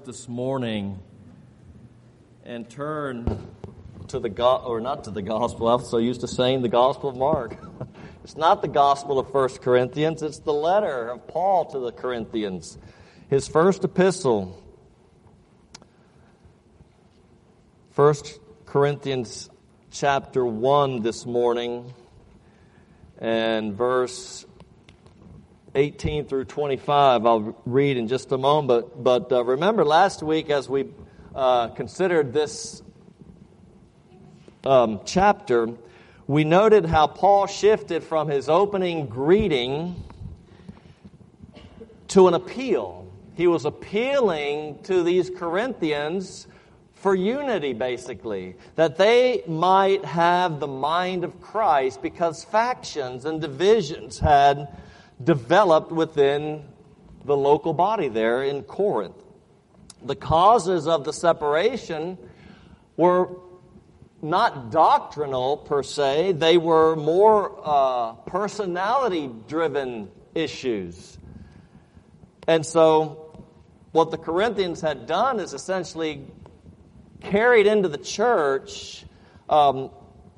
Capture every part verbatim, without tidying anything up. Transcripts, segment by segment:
this morning and turn to the go- or not to the gospel. I'm so used to saying the Gospel of Mark. It's not the Gospel of First Corinthians. It's the letter of Paul to the Corinthians, his first epistle. First Corinthians chapter one this morning, and verse eighteen through twenty-five. I'll read in just a moment. But, but uh, remember last week as we uh, considered this um, chapter, we noted how Paul shifted from his opening greeting to an appeal. He was appealing to these Corinthians for unity, basically, that they might have the mind of Christ, because factions and divisions had developed within the local body there in Corinth. The causes of the separation were not doctrinal per se. They were more uh, personality-driven issues. And so what the Corinthians had done is essentially carried into the church um,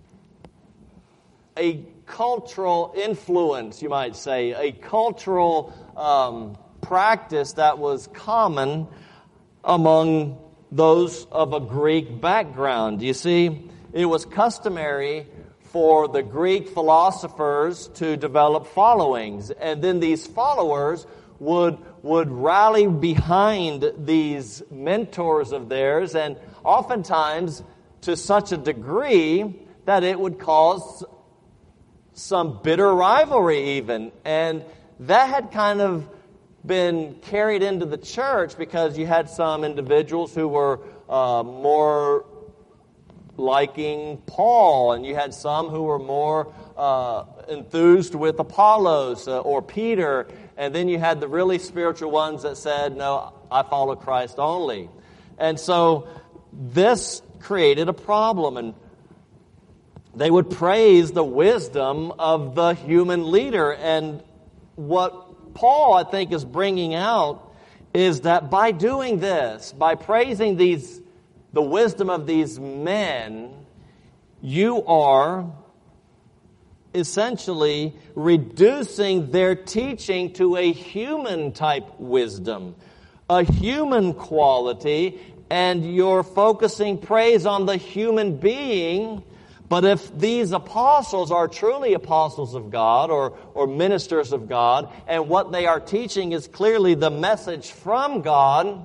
a cultural influence, you might say, a cultural um, practice that was common among those of a Greek background. You see, it was customary for the Greek philosophers to develop followings, and then these followers would would rally behind these mentors of theirs, and oftentimes to such a degree that it would cause some bitter rivalry even. And that had kind of been carried into the church because you had some individuals who were uh, more liking Paul, and you had some who were more uh, enthused with Apollos uh, or Peter, and then you had the really spiritual ones that said, no, I follow Christ only. And so this created a problem, and they would praise the wisdom of the human leader. And what Paul, I think, is bringing out is that by doing this, by praising these, the wisdom of these men, you are essentially reducing their teaching to a human type wisdom, a human quality, and you're focusing praise on the human being. But if these apostles are truly apostles of God or, or ministers of God, and what they are teaching is clearly the message from God,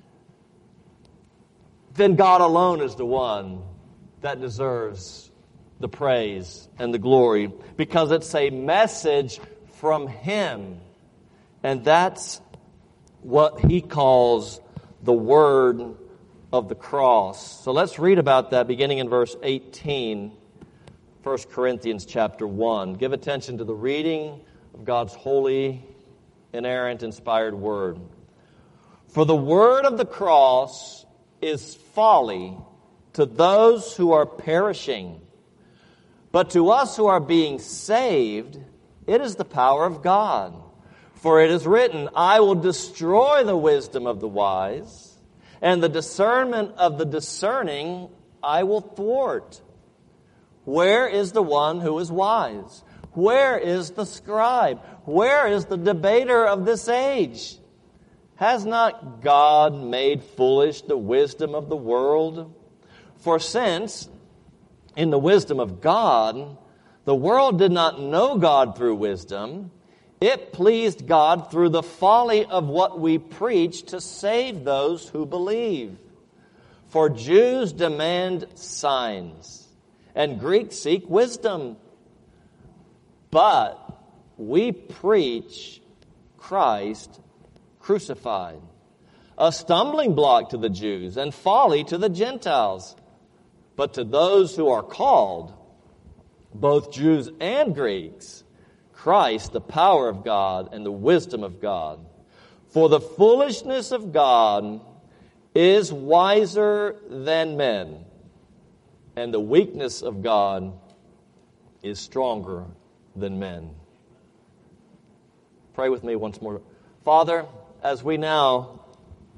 then God alone is the one that deserves the praise and the glory, because it's a message from Him. And that's what he calls the word of the cross. So let's read about that beginning in verse eighteen, First Corinthians chapter one. Give attention to the reading of God's holy, inerrant, inspired word. For the word of the cross is folly to those who are perishing, but to us who are being saved, it is the power of God. For it is written, I will destroy the wisdom of the wise, and the discernment of the discerning I will thwart. Where is the one who is wise? Where is the scribe? Where is the debater of this age? Has not God made foolish the wisdom of the world? For since, in the wisdom of God, the world did not know God through wisdom, it pleased God through the folly of what we preach to save those who believe. For Jews demand signs, and Greeks seek wisdom. But we preach Christ crucified, a stumbling block to the Jews and folly to the Gentiles. But to those who are called, both Jews and Greeks, Christ, the power of God and the wisdom of God. For the foolishness of God is wiser than men, and the weakness of God is stronger than men. Pray with me once more. Father, as we now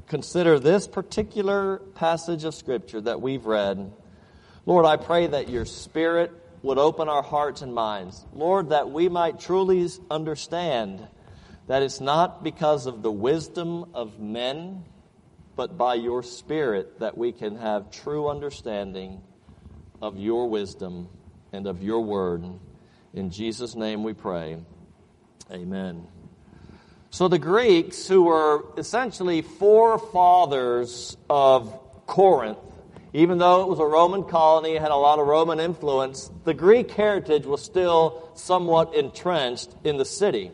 consider this particular passage of Scripture that we've read, Lord, I pray that your Spirit would open our hearts and minds. Lord, that we might truly understand that it's not because of the wisdom of men, but by your Spirit that we can have true understanding of your wisdom and of your word. In Jesus' name we pray. Amen. So the Greeks, who were essentially forefathers of Corinth, even though it was a Roman colony, it had a lot of Roman influence, the Greek heritage was still somewhat entrenched in the city.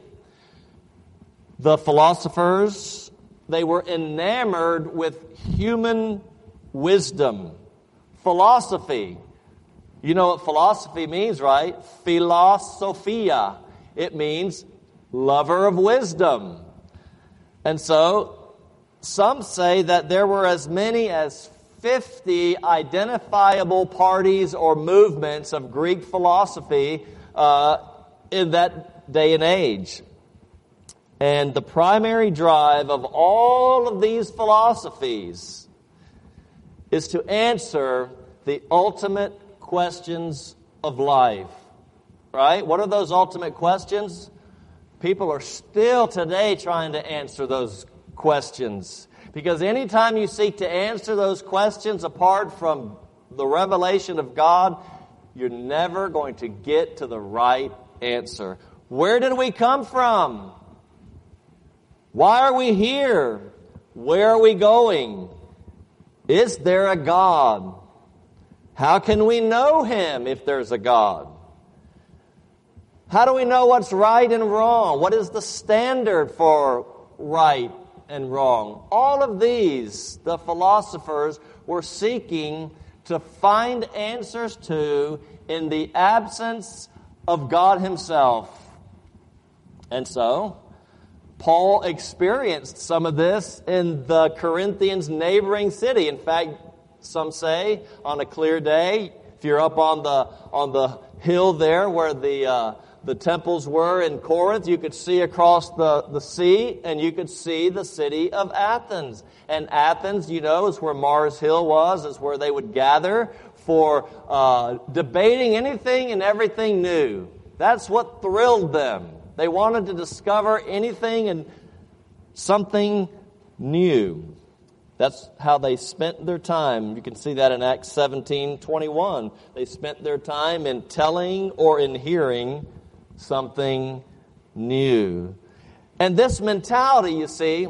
The philosophers, they were enamored with human wisdom. Philosophy. You know what philosophy means, right? Philosophia. It means lover of wisdom. And so, some say that there were as many as fifty identifiable parties or movements of Greek philosophy uh, in that day and age. And the primary drive of all of these philosophies is to answer the ultimate questions of life. Right? What are those ultimate questions? People are still today trying to answer those questions. Because anytime you seek to answer those questions apart from the revelation of God, you're never going to get to the right answer. Where did we come from? Why are we here? Where are we going? Is there a God? How can we know Him if there's a God? How do we know what's right and wrong? What is the standard for right and wrong? All of these, the philosophers were seeking to find answers to in the absence of God Himself. And so, Paul experienced some of this in the Corinthians' neighboring city. In fact, some say on a clear day, if you're up on the on the hill there where the uh, the temples were in Corinth, you could see across the, the sea, and you could see the city of Athens. And Athens, you know, is where Mars Hill was, is where they would gather for uh, debating anything and everything new. That's what thrilled them. They wanted to discover anything and something new. That's how they spent their time. You can see that in Acts seventeen twenty-one. They spent their time in telling or in hearing something new. And this mentality, you see,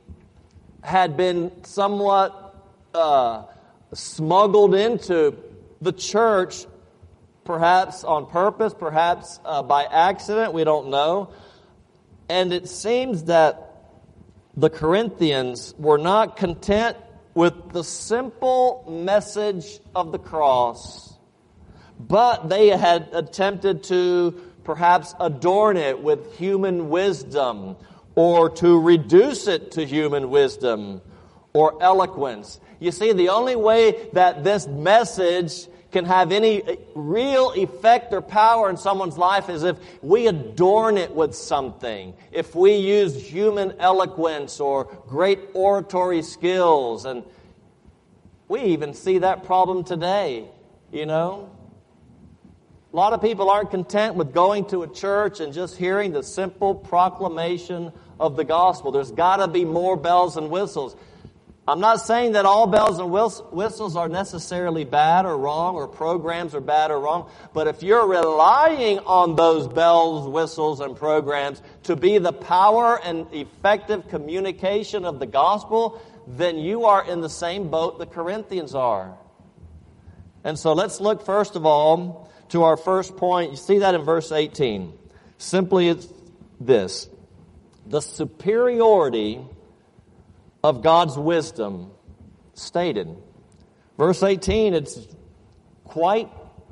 had been somewhat uh, smuggled into the church, perhaps on purpose, perhaps uh, by accident, we don't know. And it seems that the Corinthians were not content with the simple message of the cross, but they had attempted to perhaps adorn it with human wisdom, or to reduce it to human wisdom or eloquence. You see, the only way that this message can have any real effect or power in someone's life is if we adorn it with something. If we use human eloquence or great oratory skills. And we even see that problem today, you know. A lot of people aren't content with going to a church and just hearing the simple proclamation of the gospel. There's got to be more bells and whistles. I'm not saying that all bells and whistles are necessarily bad or wrong, or programs are bad or wrong, but if you're relying on those bells, whistles, and programs to be the power and effective communication of the gospel, then you are in the same boat the Corinthians are. And so let's look first of all to our first point. You see that in verse eighteen. Simply it's this: the superiority of God's wisdom stated. Verse eighteen, it's quite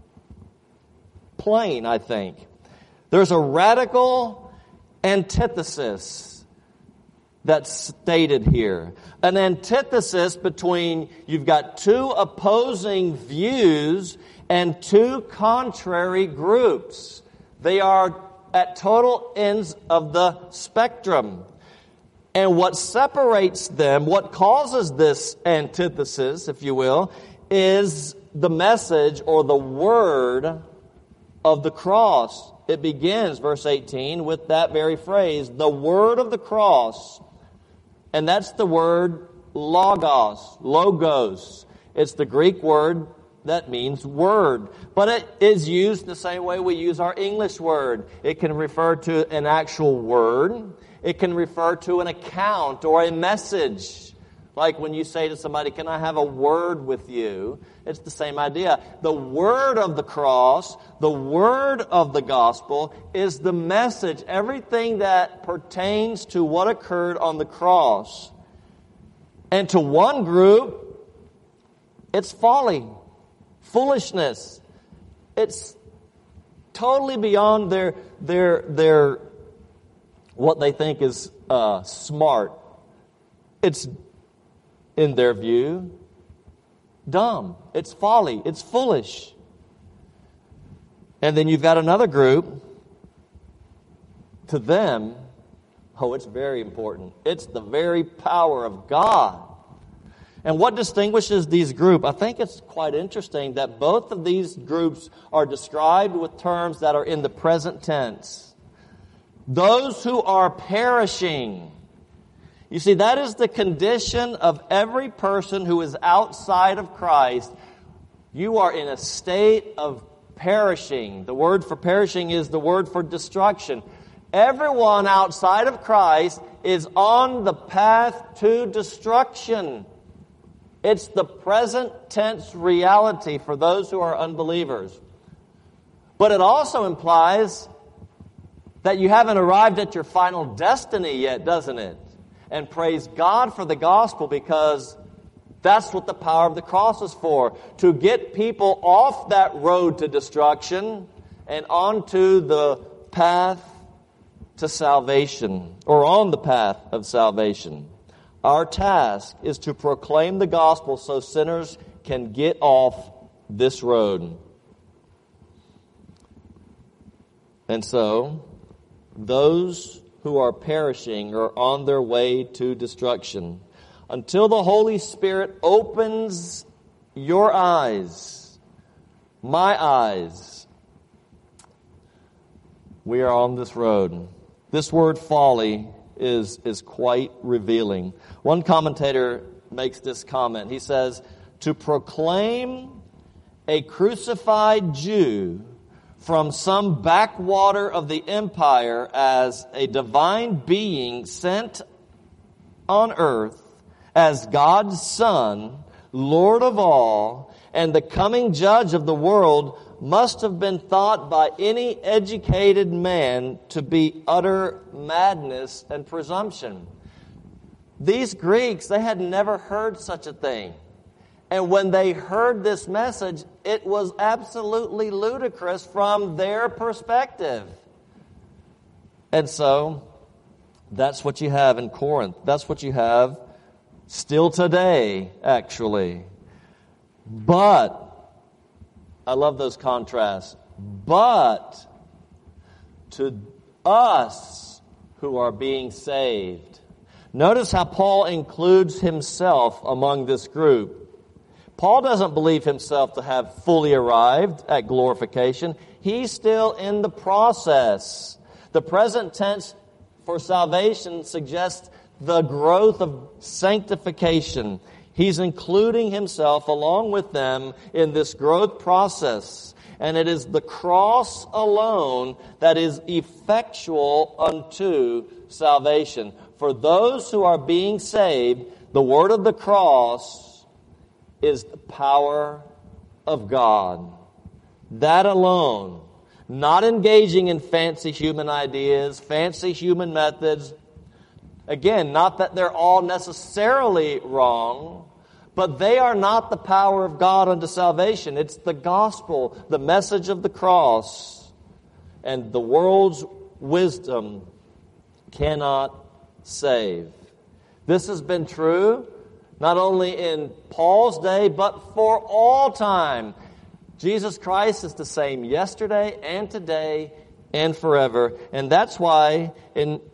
plain, I think. There's a radical antithesis that's stated here. An antithesis between, you've got two opposing views and two contrary groups. They are at total ends of the spectrum. And what separates them, what causes this antithesis, if you will, is the message or the word of the cross. It begins, verse eighteen, with that very phrase, the word of the cross. And that's the word logos, logos. It's the Greek word that means word. But it is used the same way we use our English word. It can refer to an actual word. It can refer to an account or a message. Like when you say to somebody, can I have a word with you? It's the same idea. The word of the cross, the word of the gospel, is the message, everything that pertains to what occurred on the cross. And to one group, it's folly, foolishness. It's totally beyond their their their what they think is uh, smart. It's, in their view, dumb. It's folly. It's foolish. And then you've got another group. To them, oh, it's very important. It's the very power of God. And what distinguishes these groups? I think it's quite interesting that both of these groups are described with terms that are in the present tense. Those who are perishing. You see, that is the condition of every person who is outside of Christ. You are in a state of perishing. The word for perishing is the word for destruction. Everyone outside of Christ is on the path to destruction. It's the present tense reality for those who are unbelievers. But it also implies that you haven't arrived at your final destiny yet, doesn't it? And praise God for the gospel, because that's what the power of the cross is for. To get people off that road to destruction and onto the path to salvation, or on the path of salvation. Our task is to proclaim the gospel so sinners can get off this road. And so, those who are perishing are on their way to destruction. Until the Holy Spirit opens your eyes, my eyes, we are on this road. This word folly is, is quite revealing. One commentator makes this comment. He says, to proclaim a crucified Jew from some backwater of the empire as a divine being sent on earth as God's Son, Lord of all, and the coming judge of the world must have been thought by any educated man to be utter madness and presumption. These Greeks, they had never heard such a thing. And when they heard this message, it was absolutely ludicrous from their perspective. And so, that's what you have in Corinth. That's what you have still today, actually. But, I love those contrasts. But, to us who are being saved. Notice how Paul includes himself among this group. Paul doesn't believe himself to have fully arrived at glorification. He's still in the process. The present tense for salvation suggests the growth of sanctification. He's including himself along with them in this growth process. And it is the cross alone that is effectual unto salvation. For those who are being saved, the word of the cross is the power of God. That alone. Not engaging in fancy human ideas, fancy human methods. Again, not that they're all necessarily wrong, but they are not the power of God unto salvation. It's the gospel, the message of the cross. And the world's wisdom cannot save. This has been true not only in Paul's day, but for all time. Jesus Christ is the same yesterday and today and forever. And that's why in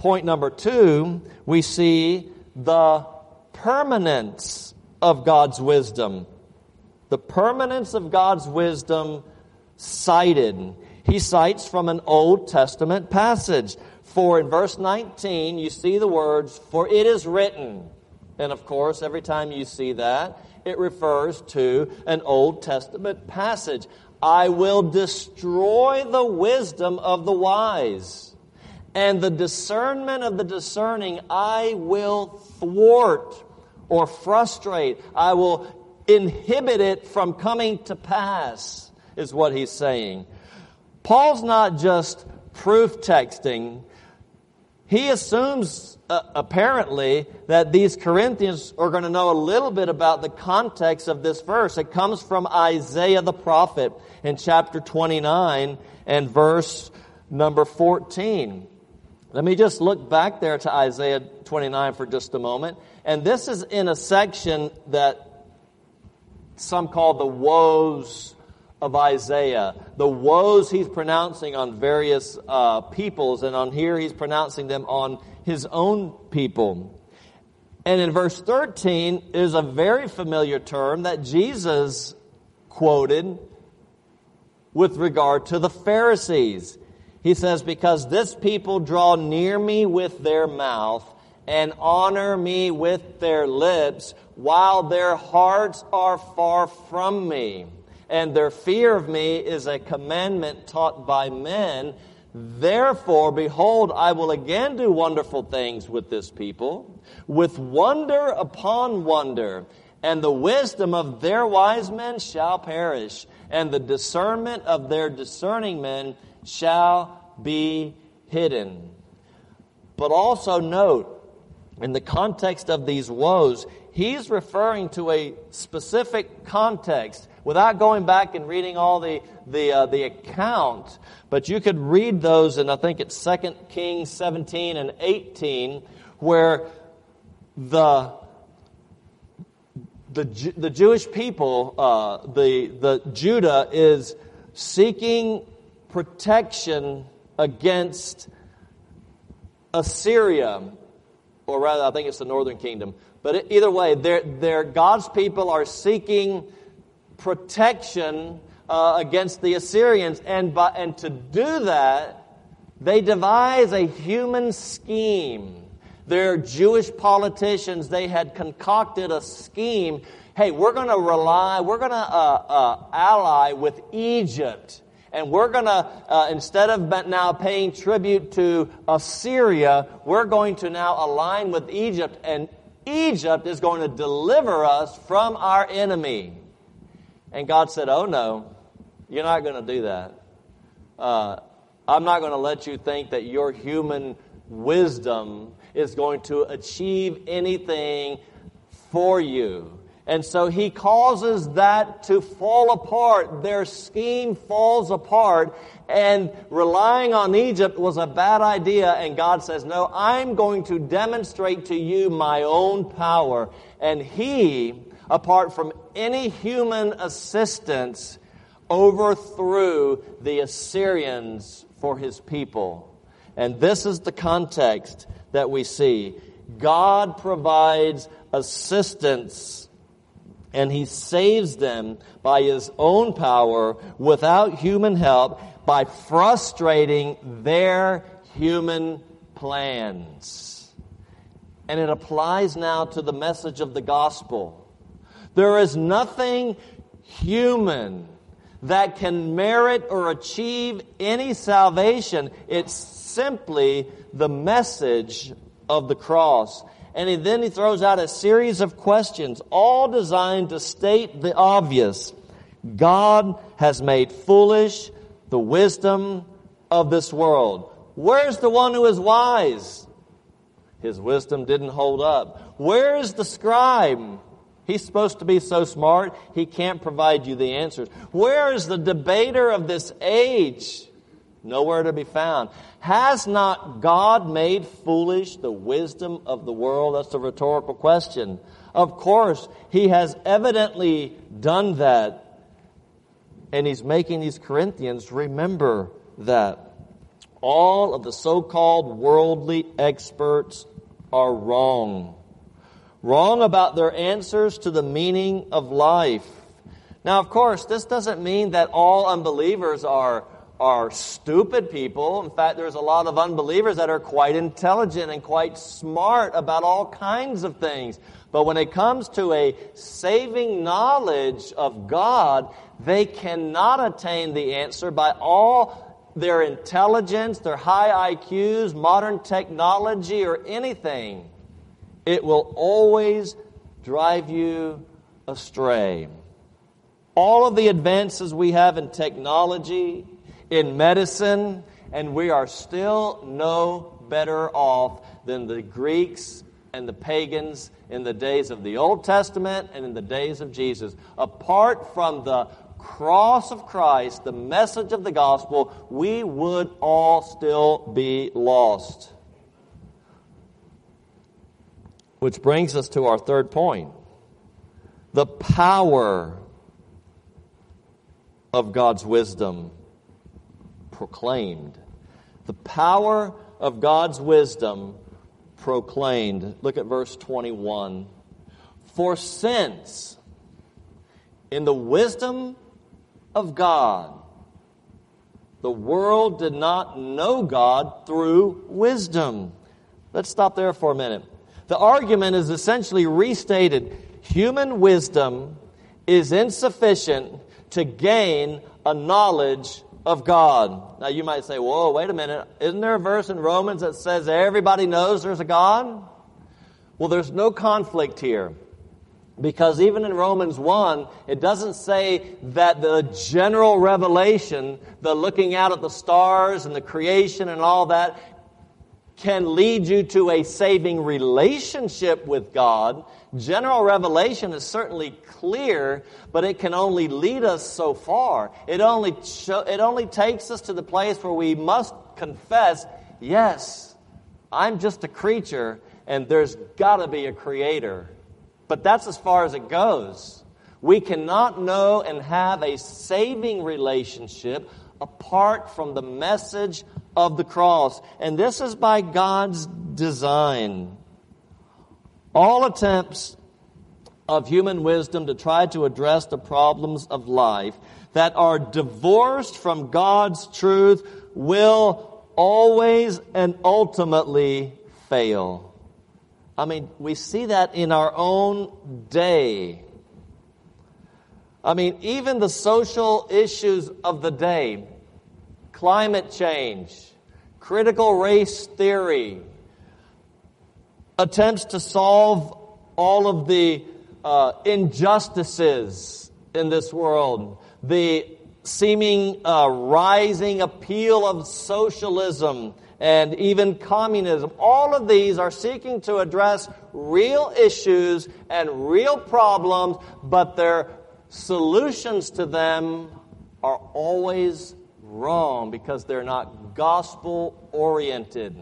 point number two, we see the permanence of God's wisdom. The permanence of God's wisdom cited. He cites from an Old Testament passage. For in verse nineteen, you see the words, "For it is written." And of course, every time you see that, it refers to an Old Testament passage. "I will destroy the wisdom of the wise, and the discernment of the discerning I will thwart," or frustrate. I will inhibit it from coming to pass, is what he's saying. Paul's not just proof texting. He assumes, uh, apparently, that these Corinthians are going to know a little bit about the context of this verse. It comes from Isaiah the prophet in chapter twenty-nine and verse number fourteen. Let me just look back there to Isaiah twenty-nine for just a moment. And this is in a section that some call the woes of Isaiah. The woes he's pronouncing on various uh, peoples, and on here he's pronouncing them on his own people. And in verse thirteen is a very familiar term that Jesus quoted with regard to the Pharisees. He says, "Because this people draw near me with their mouth and honor me with their lips, while their hearts are far from me. And their fear of me is a commandment taught by men. Therefore, behold, I will again do wonderful things with this people, with wonder upon wonder. And the wisdom of their wise men shall perish, and the discernment of their discerning men shall be hidden." But also note, in the context of these woes, he's referring to a specific context without going back and reading all the the uh, the account. But you could read those, and I think it's Second Kings seventeen and eighteen, where the the the Jewish people, uh, the the Judah is seeking protection against Assyria, or rather, I think it's the northern kingdom. But either way, they're, they're, God's people are seeking protection uh, against the Assyrians. And, by, and to do that, they devise a human scheme. They're Jewish politicians. They had concocted a scheme. Hey, we're going to rely, we're going to uh, uh, ally with Egypt. And we're going to, uh, instead of now paying tribute to Assyria, we're going to now align with Egypt. And Egypt is going to deliver us from our enemy. And God said, "Oh no, you're not going to do that. Uh, I'm not going to let you think that your human wisdom is going to achieve anything for you." And so he causes that to fall apart. Their scheme falls apart, and relying on Egypt was a bad idea. And God says, "No, I'm going to demonstrate to you my own power." And he, apart from any human assistance, overthrew the Assyrians for his people. And this is the context that we see. God provides assistance, and he saves them by his own power without human help, by frustrating their human plans. And it applies now to the message of the gospel. There is nothing human that can merit or achieve any salvation. It's simply the message of the cross. And he, then he throws out a series of questions, all designed to state the obvious. God has made foolish the wisdom of this world. Where's the one who is wise? His wisdom didn't hold up. Where is the scribe? He's supposed to be so smart, he can't provide you the answers. Where is the debater of this age? Nowhere to be found. Has not God made foolish the wisdom of the world? That's a rhetorical question. Of course, he has evidently done that. And he's making these Corinthians remember that. all of the so-called worldly experts are wrong. Wrong about their answers to the meaning of life. Now, of course, this doesn't mean that all unbelievers are, are stupid people. In fact, there's a lot of unbelievers that are quite intelligent and quite smart about all kinds of things. But when it comes to a saving knowledge of God, they cannot attain the answer by all their intelligence, their high I Qs, modern technology, or anything. It will always drive you astray. All of the advances we have in technology, in medicine, and we are still no better off than the Greeks and the pagans in the days of the Old Testament and in the days of Jesus. Apart from the cross of Christ, the message of the gospel, we would all still be lost. Which brings us to our third point. The power of God's wisdom proclaimed. The power of God's wisdom proclaimed. Look at verse twenty-one. For since in the wisdom of God, the world did not know God through wisdom. Let's stop there for a minute. The argument is essentially restated. Human wisdom is insufficient to gain a knowledge of God. Now you might say, whoa, wait a minute. Isn't there a verse in Romans that says everybody knows there's a God? Well, there's no conflict here. Because even in Romans one, it doesn't say that the general revelation, the looking out at the stars and the creation and all that, can lead you to a saving relationship with God. General revelation is certainly clear, but it can only lead us so far. It only show, it only takes us to the place where we must confess, yes, I'm just a creature and there's got to be a creator. But that's as far as it goes. We cannot know and have a saving relationship apart from the message of the cross. And this is by God's design. All attempts of human wisdom to try to address the problems of life that are divorced from God's truth will always and ultimately fail. I mean, we see that in our own day. I mean, even the social issues of the day, climate change, critical race theory, attempts to solve all of the uh, injustices in this world, the seeming uh, rising appeal of socialism and even communism. All of these are seeking to address real issues and real problems, but their solutions to them are always wrong because they're not gospel-oriented.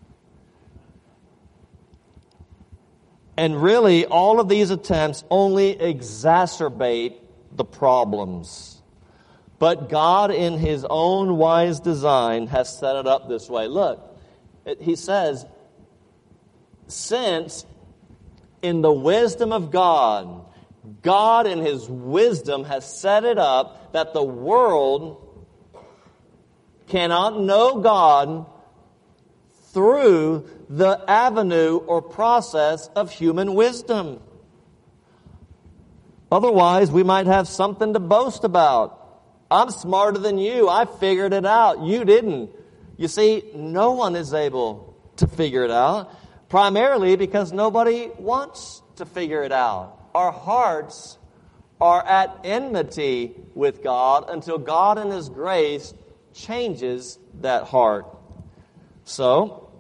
And really, all of these attempts only exacerbate the problems. But God, in His own wise design, has set it up this way. Look, it, He says, since in the wisdom of God, God in His wisdom has set it up that the world cannot know God through the avenue or process of human wisdom. Otherwise, we might have something to boast about. I'm smarter than you. I figured it out. You didn't. You see, no one is able to figure it out, primarily because nobody wants to figure it out. Our hearts are at enmity with God until God in His grace changes that heart. So,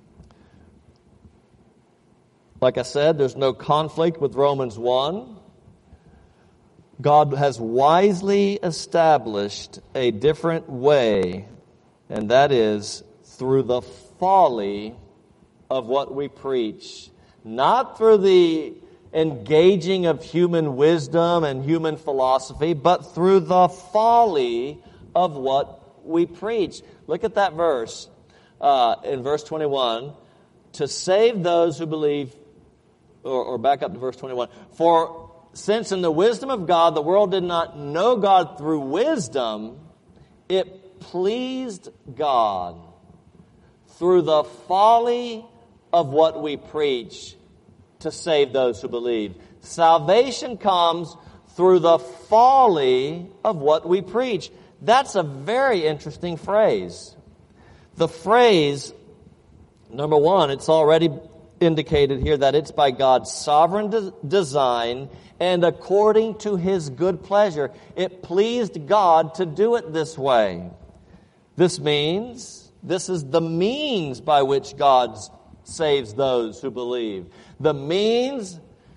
like I said, there's no conflict with Romans one. God has wisely established a different way, and that is through the folly of what we preach. Not through the engaging of human wisdom and human philosophy, but through the folly of what we preach. Look at that verse uh, in verse twenty-one. To save those who believe, or, or back up to verse twenty-one. For since in the wisdom of God the world did not know God through wisdom, it pleased God through the folly of what we preach to save those who believe. Salvation comes through the folly of what we preach. That's a very interesting phrase. The phrase, number one, it's already indicated here that it's by God's sovereign de- design and according to His good pleasure. It pleased God to do it this way. This means, this is the means by which God saves those who believe. The means,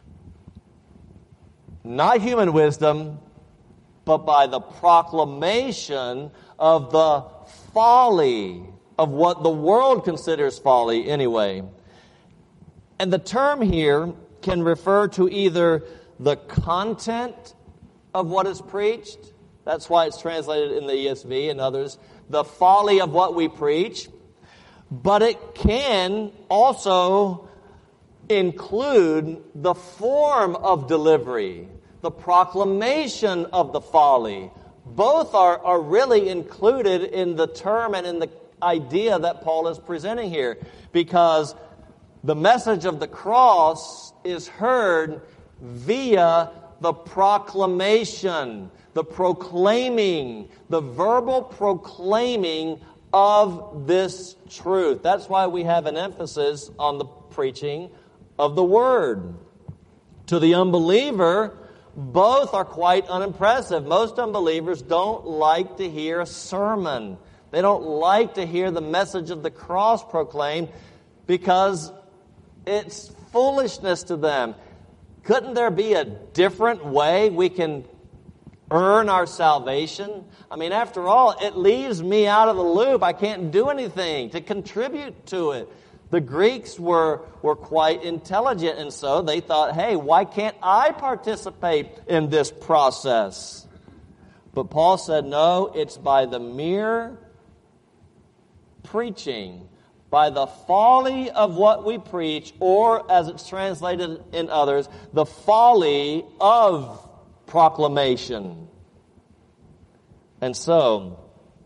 not human wisdom, but by the proclamation of the folly of what the world considers folly anyway. And the term here can refer to either the content of what is preached, that's why it's translated in the E S V and others, the folly of what we preach, but it can also include the form of delivery, the proclamation of the folly. Both are, are really included in the term and in the idea that Paul is presenting here, because the message of the cross is heard via the proclamation, the proclaiming, the verbal proclaiming of this truth. That's why we have an emphasis on the preaching of the Word. To the unbeliever, both are quite unimpressive. Most unbelievers don't like to hear a sermon. They don't like to hear the message of the cross proclaimed because it's foolishness to them. Couldn't there be a different way we can earn our salvation? I mean, after all, it leaves me out of the loop. I can't do anything to contribute to it. The Greeks were, were quite intelligent, and so they thought, hey, why can't I participate in this process? But Paul said, no, it's by the mere preaching, by the folly of what we preach, or as it's translated in others, the folly of proclamation. And so,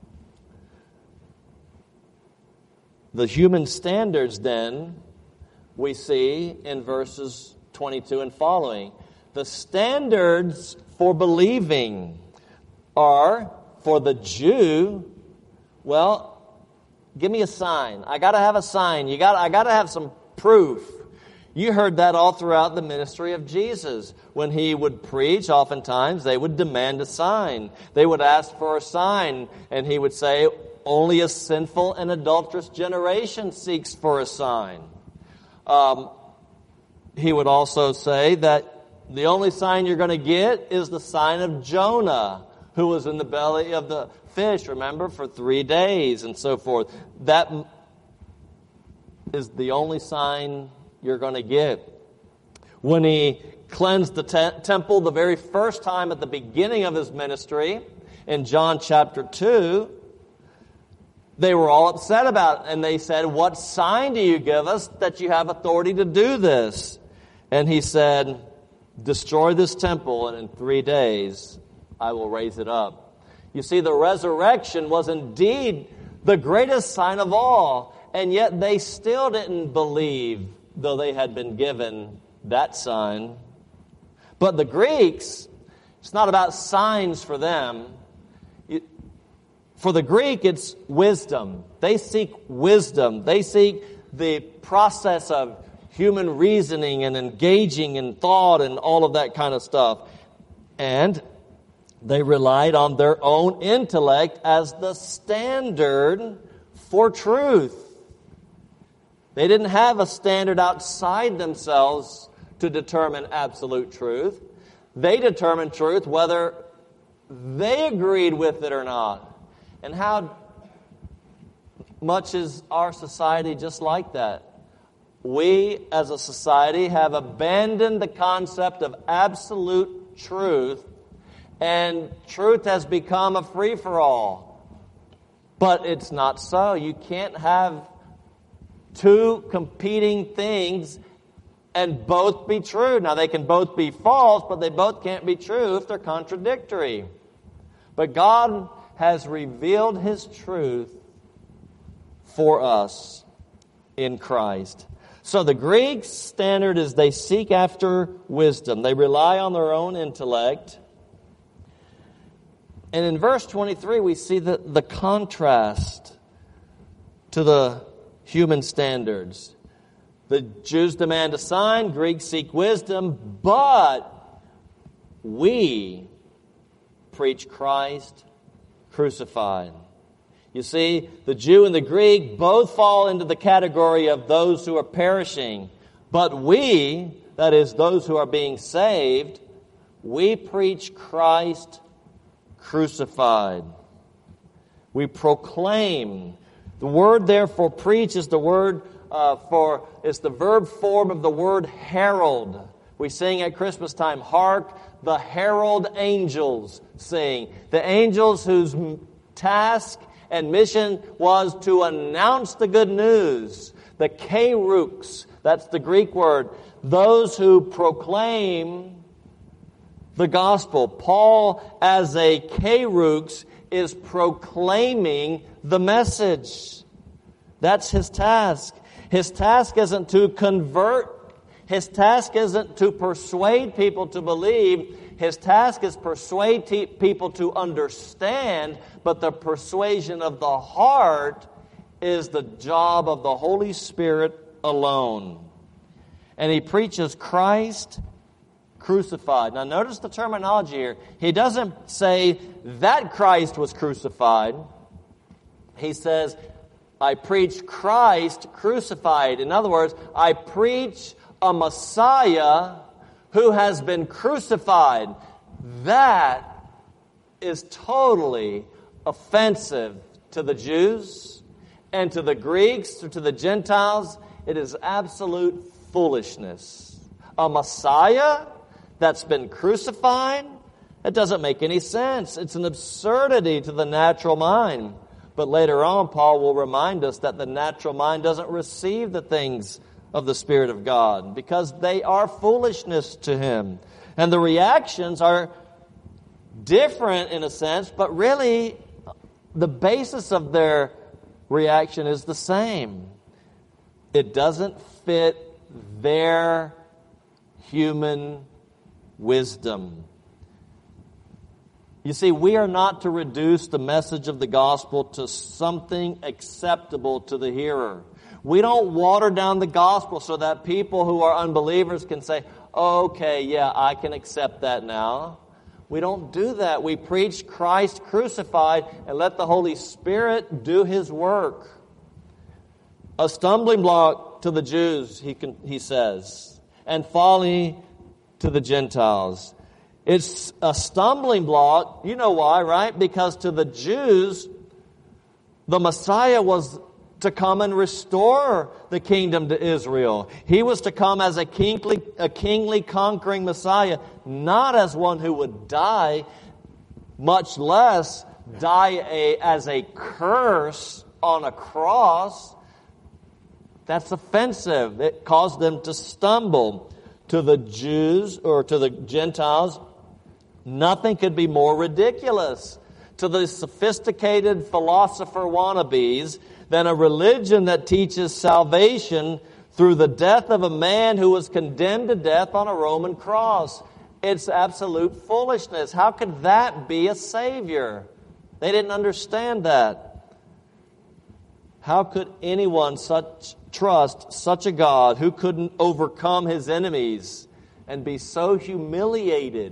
the human standards then, we see in verses twenty-two and following. The standards for believing are, for the Jew, well, give me a sign. I got to have a sign. You got. I got to have some proof. You heard that all throughout the ministry of Jesus. When He would preach, oftentimes they would demand a sign. They would ask for a sign, and He would say, only a sinful and adulterous generation seeks for a sign. Um, he would also say that the only sign you're going to get is the sign of Jonah, who was in the belly of the fish, remember, for three days and so forth. That is the only sign you're going to get. When He cleansed the te- temple the very first time at the beginning of His ministry, in John chapter two, they were all upset about it, and they said, what sign do you give us that you have authority to do this? And He said, destroy this temple, and in three days I will raise it up. You see, the resurrection was indeed the greatest sign of all, and yet they still didn't believe, though they had been given that sign. But the Greeks, it's not about signs for them. For the Greek, it's wisdom. They seek wisdom. They seek the process of human reasoning and engaging in thought and all of that kind of stuff. And they relied on their own intellect as the standard for truth. They didn't have a standard outside themselves to determine absolute truth. They determined truth whether they agreed with it or not. And how much is our society just like that? We, as a society, have abandoned the concept of absolute truth, and truth has become a free-for-all. But it's not so. You can't have two competing things and both be true. Now, they can both be false, but they both can't be true if they're contradictory. But God has revealed His truth for us in Christ. So the Greek standard is they seek after wisdom. They rely on their own intellect. And in verse twenty-three, we see the, the contrast to the human standards. The Jews demand a sign, Greeks seek wisdom, but we preach Christ crucified. You see, the Jew and the Greek both fall into the category of those who are perishing. But we, that is, those who are being saved, we preach Christ crucified. We proclaim. The word there for preach is the word uh, for, it's the verb form of the word herald. We sing at Christmas time, hark, the herald angels sing. The angels whose task and mission was to announce the good news. The kerux, that's the Greek word, those who proclaim the gospel. Paul, as a kerux, is proclaiming the message. That's his task. His task isn't to convert. His task isn't to persuade people to believe. His task is persuade te- people to understand, but the persuasion of the heart is the job of the Holy Spirit alone. And he preaches Christ crucified. Now notice the terminology here. He doesn't say that Christ was crucified. He says, I preach Christ crucified. In other words, I preach a Messiah who has been crucified. That is totally offensive to the Jews and to the Greeks or to the Gentiles. It is absolute foolishness. A Messiah that's been crucified? It doesn't make any sense. It's an absurdity to the natural mind. But later on, Paul will remind us that the natural mind doesn't receive the things of the Spirit of God because they are foolishness to him. And the reactions are different in a sense, but really the basis of their reaction is the same. It doesn't fit their human wisdom. You see, we are not to reduce the message of the gospel to something acceptable to the hearer. We don't water down the gospel so that people who are unbelievers can say, okay, yeah, I can accept that now. We don't do that. We preach Christ crucified and let the Holy Spirit do His work. A stumbling block to the Jews, he, can, he says, and folly to the Gentiles. It's a stumbling block. You know why, right? Because to the Jews, the Messiah was to come and restore the kingdom to Israel. He was to come as a kingly, a kingly conquering Messiah, not as one who would die, much less die a, as a curse on a cross. That's offensive. It caused them to stumble. To the Jews or to the Gentiles, nothing could be more ridiculous. To the sophisticated philosopher wannabes than a religion that teaches salvation through the death of a man who was condemned to death on a Roman cross. It's absolute foolishness. How could that be a Savior? They didn't understand that. How could anyone such trust such a God who couldn't overcome his enemies and be so humiliated?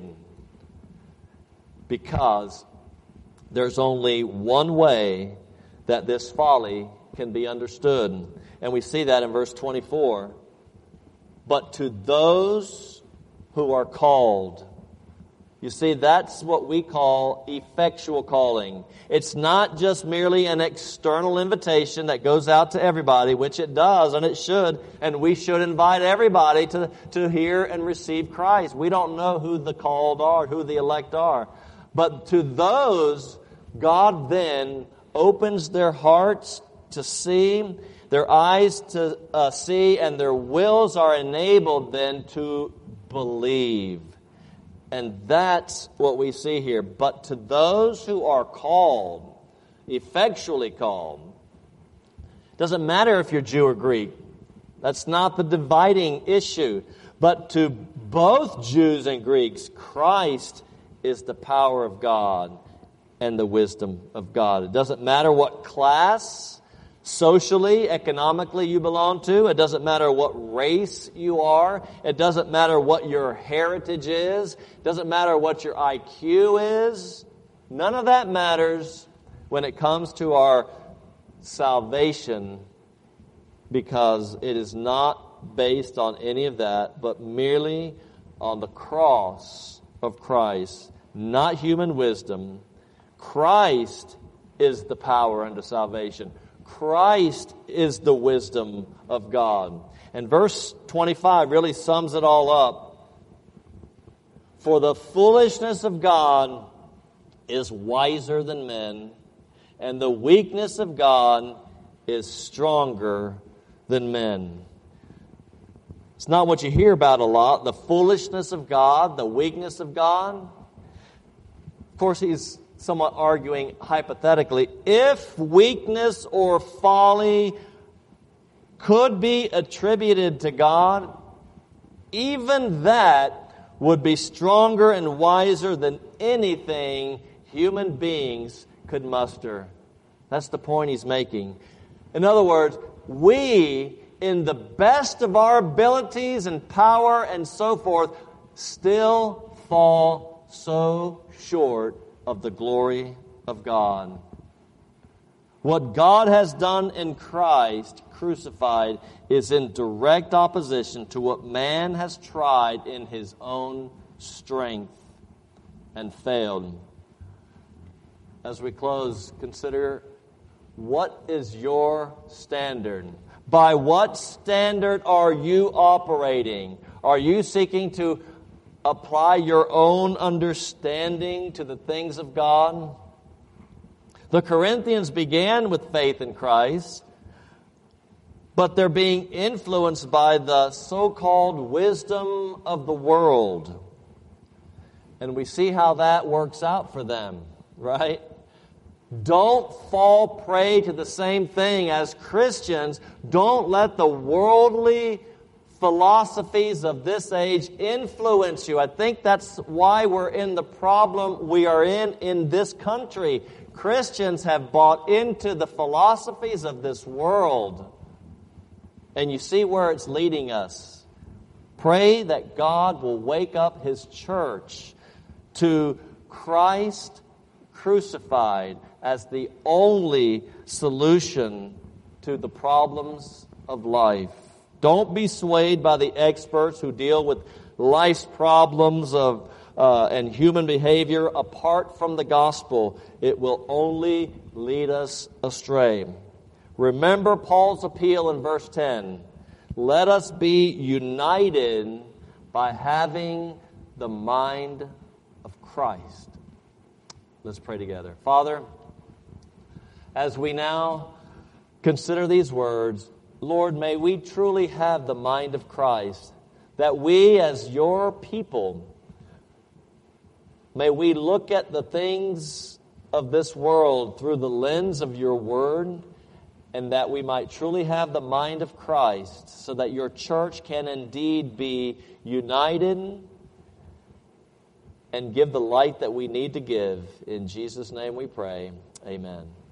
Because there's only one way that this folly can be understood. And we see that in verse twenty-four. But to those who are called. You see, that's what we call effectual calling. It's not just merely an external invitation that goes out to everybody, which it does, and it should, and we should invite everybody to, to hear and receive Christ. We don't know who the called are, who the elect are. But to those, God then opens their hearts to see, their eyes to uh, see, and their wills are enabled then to believe. And that's what we see here. But to those who are called, effectually called, doesn't matter if you're Jew or Greek. That's not the dividing issue. But to both Jews and Greeks, Christ is the power of God and the wisdom of God. It doesn't matter what class, socially, economically you belong to. It doesn't matter what race you are. It doesn't matter what your heritage is. It doesn't matter what your I Q is. None of that matters when it comes to our salvation, because it is not based on any of that, but merely on the cross of Christ, not human wisdom. Christ is the power unto salvation. Christ is the wisdom of God. And verse twenty-five really sums it all up. For the foolishness of God is wiser than men, and the weakness of God is stronger than men. It's not what you hear about a lot, the foolishness of God, the weakness of God. Of course, he's somewhat arguing hypothetically, if weakness or folly could be attributed to God, even that would be stronger and wiser than anything human beings could muster. That's the point he's making. In other words, we, in the best of our abilities and power and so forth, still fall so short of the glory of God. What God has done in Christ crucified is in direct opposition to what man has tried in his own strength and failed. As we close, consider, what is your standard? By what standard are you operating? Are you seeking to apply your own understanding to the things of God? The Corinthians began with faith in Christ, but they're being influenced by the so-called wisdom of the world. And we see how that works out for them, right? Don't fall prey to the same thing. As Christians, don't let the worldly philosophies of this age influence you. I think that's why we're in the problem we are in in this country. Christians have bought into the philosophies of this world. And you see where it's leading us. Pray that God will wake up His church to Christ crucified as the only solution to the problems of life. Don't be swayed by the experts who deal with life's problems of uh, and human behavior apart from the gospel. It will only lead us astray. Remember Paul's appeal in verse ten. Let us be united by having the mind of Christ. Let's pray together. Father, as we now consider these words, Lord, may we truly have the mind of Christ, that we as your people, may we look at the things of this world through the lens of your word, and that we might truly have the mind of Christ, so that your church can indeed be united and give the light that we need to give. In Jesus' name we pray. Amen.